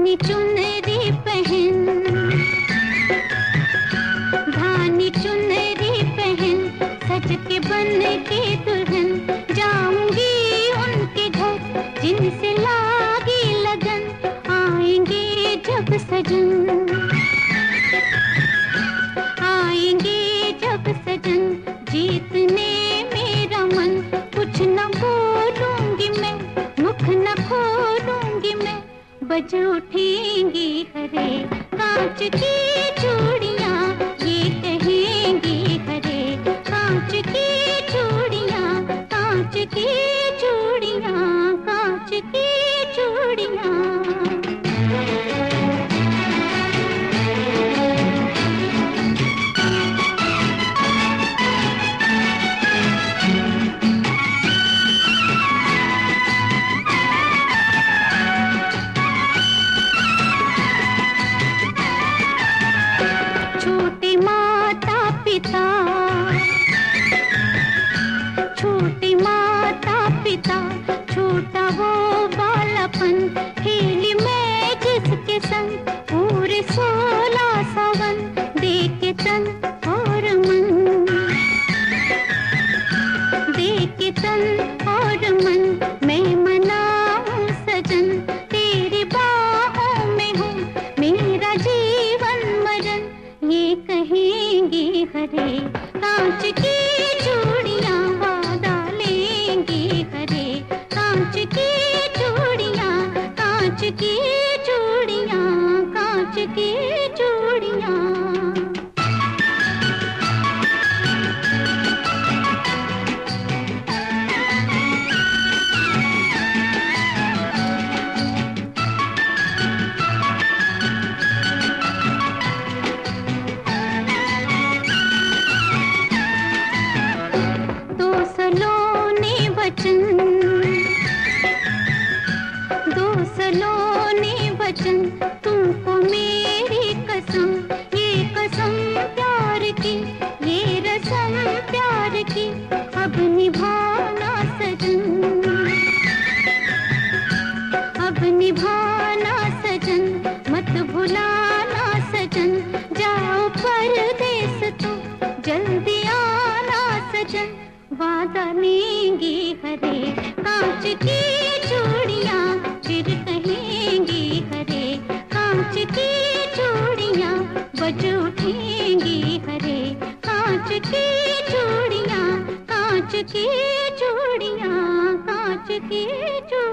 धानी चुनरी पहन, धानी चुनरी पहन, सज के बन के दुल्हन, जाऊंगी उनके घर जिनसे लागी लगन, आएंगे जब सजन, आएंगे जब सजन, जीतने मेरा मन, कुछ न बोलूंगी मैं, मुख न खोलूंगी मैं, बज उठेंगी हरे कांच की चूड़ियां, ये कहेंगी हरे कांच की चूड़ियां, कांच की चूड़ियां, कांच की चूड़ियां। छोटे माता पिता, छोटे माता पिता, छोटा वो बालापन, खेली मैं जिसके संग पूरे 16 सावन, देके तन और मन, देके तन और मन, मैं मनाऊं सजन, तेरी बाहों में हूँ मेरा जीवन मरण, ये कहेंगी हरे कांच की चूड़ियां, वादा लेंगी हरे कांच की चूड़ियां, कांच की चूड़ियां, कांच की चूड़ियां। दो सलोने वचन, दो सलोने वचन, तुमको मेरी कसम, ये कसम प्यार की, ये रसम प्यार की, अब निभाना सजन, अब निभाना सजन, मत भुलाना सजन, जाओ परदेस तुम जल्दी आना सजन, वादा लेंगी हरे कांच की चूड़ियां, फिर कहेंगी हरे कांच की चूड़ियां, बज उठेंगी हरे कांच की चूड़ियां, कांच की चूड़ियां, कांच की चूड़ियां।